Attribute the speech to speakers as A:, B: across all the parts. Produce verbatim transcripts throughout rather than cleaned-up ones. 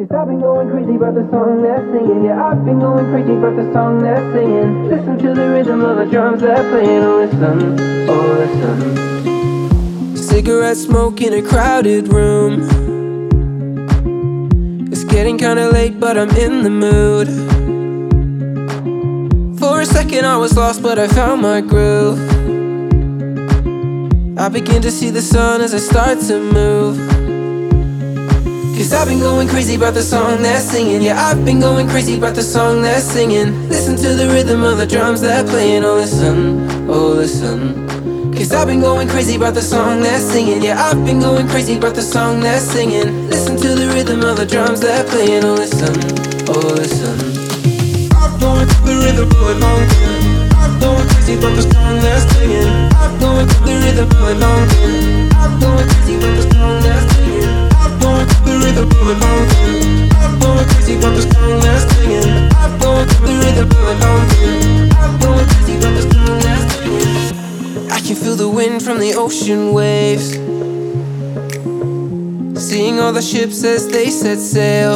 A: Cause I've been going crazy about the song they're singing. Yeah, I've been going crazy about the song they're singing. Listen to the rhythm of the drums they're playing. Oh listen, oh listen. Cigarette smoke in a crowded room. It's getting kinda late but I'm in the mood. For a second I was lost but I found my groove. I begin to see the sun as I start to move. Cause I've been going crazy about the song they're singing. Yeah, I've been going crazy about the song they're singing. Listen to the rhythm of the drums they're playing. Oh listen, oh listen. Cause I've been going crazy about the song they're singing. Yeah, I've been going crazy about the song they're singing. Listen to the rhythm of the drums they're playing. Oh listen, oh listen. I'm going to the rhythm of the long time. I'm going crazy about the song they're singing. I'm going to the rhythm of the long time. I'm going crazy about the song they're singing. I'm going to the rhythm of the long time. I'm going crazy about the song they're singing. I'm going to the rhythm of the long time. I'm going crazy about the song they're singing. I can feel the wind from the ocean waves, seeing all the ships as they set sail.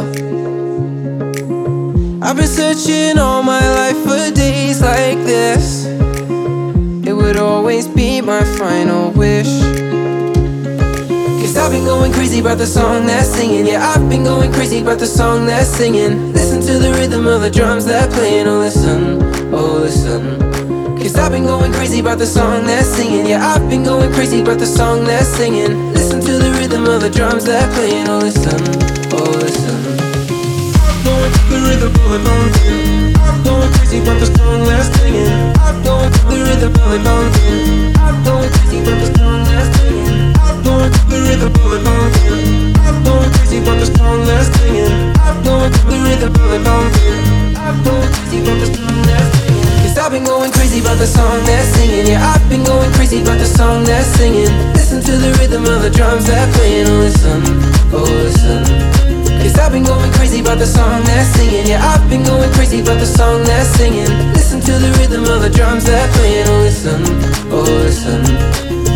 A: I've been searching all my life for days like this. It would always be my final wish. Cause I've been going crazy about the song they're singing. Yeah, I've been going crazy about the song they're singing. Listen to the rhythm of the drums they're playing. Oh listen, oh listen. Cause I've been going crazy about the song they're singing. Yeah, I've been going crazy about the song they're singing. Listen to the rhythm of the drums they're playing. Oh listen, oh listen. I'm going to the rhythm of the long time. I'm going crazy about the song they're singing. I'm going to the rhythm of the long time. I'm going crazy about the song they're singing. I'm going to the rhythm of the long time. I'm going crazy about the song they're singing. I'm going to the rhythm of the long time. I'm going crazy about the song they're singing. Cause I've been going crazy about the song they're singing. Yeah, I've been going crazy about the song they're singing. Listen to the rhythm of the drums they're playing. Oh listen, oh listen. Cause I've been going crazy about the song they're singing. Yeah, I've been going crazy about the song they're singing. Listen to the rhythm of the drums they're playing. Oh listen, oh listen.